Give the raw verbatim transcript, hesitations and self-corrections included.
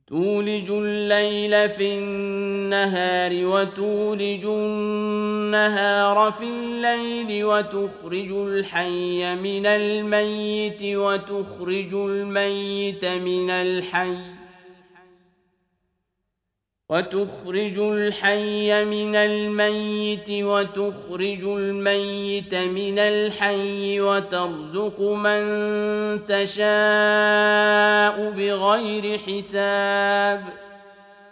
تولج الليل في النهار وتولج النهار في الليل وتخرج الحي من الميت وتخرج الميت من الحي وتخرج الحي من الميت وتخرج الميت من الحي وترزق من تشاء بغير حساب